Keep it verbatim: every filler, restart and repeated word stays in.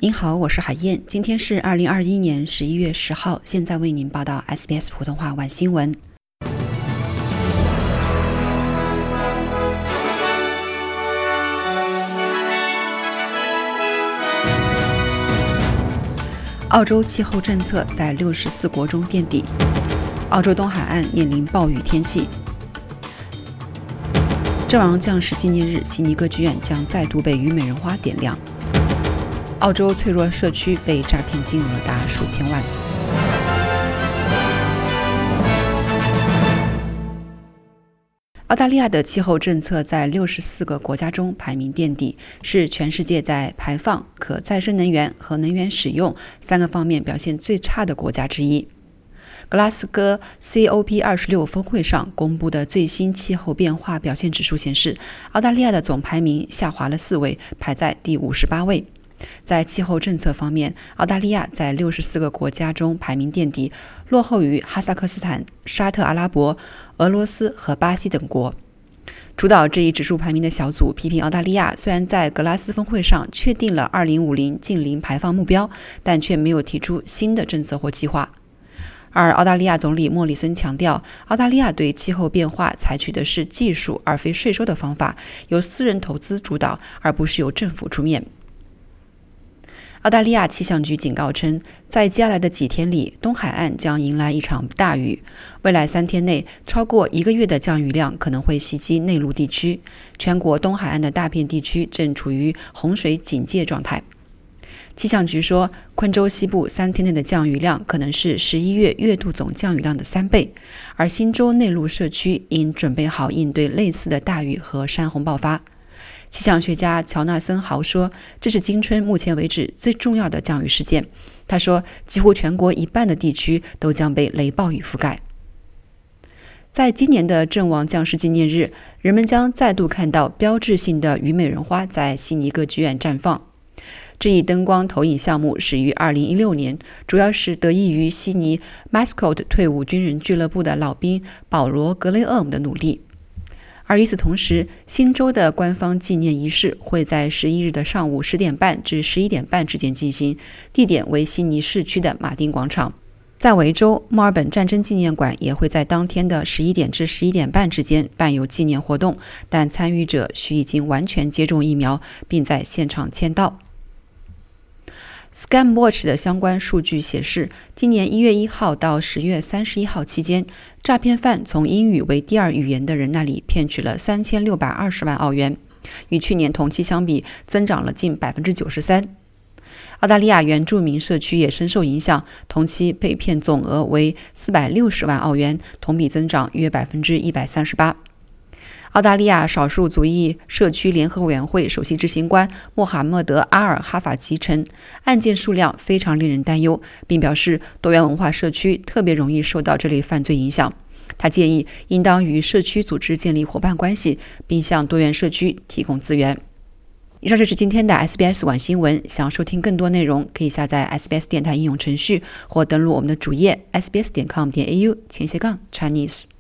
您好，我是海燕，今天是二零二一年十一月十号，现在为您报道 S B S 普通话晚新闻。澳洲气候政策在六十四国中垫底，澳洲东海岸面临暴雨天气。阵亡将士纪念日，悉尼歌剧院将再度被虞美人花点亮。澳洲脆弱社区被诈骗金额达数千万。澳大利亚的气候政策在六十四个国家中排名垫底，是全世界在排放、可再生能源和能源使用三个方面表现最差的国家之一。格拉斯哥 C O P 二十六 峰会上公布的最新气候变化表现指数显示，澳大利亚的总排名下滑了四位，排在第五十八位。在气候政策方面，澳大利亚在六十四个国家中排名垫底，落后于哈萨克斯坦、沙特阿拉伯、俄罗斯和巴西等国。主导这一指数排名的小组批评澳大利亚虽然在格拉斯峰会上确定了二零五零净零排放目标，但却没有提出新的政策或计划。而澳大利亚总理莫里森强调，澳大利亚对气候变化采取的是技术而非税收的方法，由私人投资主导，而不是由政府出面。澳大利亚气象局警告称，在接下来的几天里，东海岸将迎来一场大雨。未来三天内，超过一个月的降雨量可能会袭击内陆地区。全国东海岸的大片地区正处于洪水警戒状态。气象局说，昆州西部三天内的降雨量可能是十一月月度总降雨量的三倍，而新州内陆社区应准备好应对类似的大雨和山洪爆发。气象学家乔纳森·豪说，这是今春目前为止最重要的降雨事件。他说，几乎全国一半的地区都将被雷暴雨覆盖。在今年的阵亡将士纪念日，人们将再度看到标志性的虞美人花在悉尼歌剧院绽放。这一灯光投影项目始于二零一六年，主要是得益于悉尼 Mascot 退伍军人俱乐部的老兵保罗·格雷厄姆的努力。而与此同时，新州的官方纪念仪式会在十一日的上午十点半至十一点半之间进行，地点为悉尼市区的马丁广场。在维州，墨尔本战争纪念馆也会在当天的十一点至十一点半之间办有纪念活动，但参与者需已经完全接种疫苗，并在现场签到。Scam Watch 的相关数据显示，今年一月一号到十月三十一号期间，诈骗犯从英语为第二语言的人那里骗取了三千六百二十万澳元，与去年同期相比增长了近 百分之九十三。澳大利亚原住民社区也深受影响，同期被骗总额为四百六十万澳元，同比增长约 百分之一百三十八。澳大利亚少数族裔社区联合委员会首席执行官穆罕默德·阿尔哈法吉称，案件数量非常令人担忧，并表示多元文化社区特别容易受到这类犯罪影响。他建议应当与社区组织建立伙伴关系，并向多元社区提供资源。以上就是今天的 S B S 晚新闻。想收听更多内容，可以下载 S B S 电台应用程序或登录我们的主页 s b s 点 com 点 a u 前斜杠 Chinese。